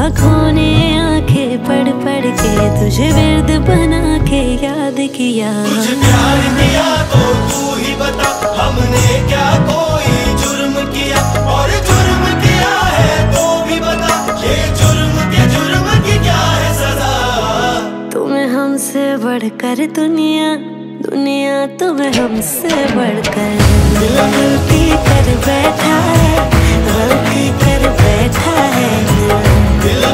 आँखों ने आंखें पढ़ पढ़ के तुझे विर्द बना के याद किया। तुझे प्यार किया तो तू ही बता, हमने क्या कोई जुर्म किया? और जुर्म किया है तो भी बता, ये जुर्म की क्या है सजा? तुम्हें हमसे बढ़कर दुनिया, दुनिया तुम्हें हमसे बढ़कर। दिल गलती कर बैठा है, गलती कर बैठा है।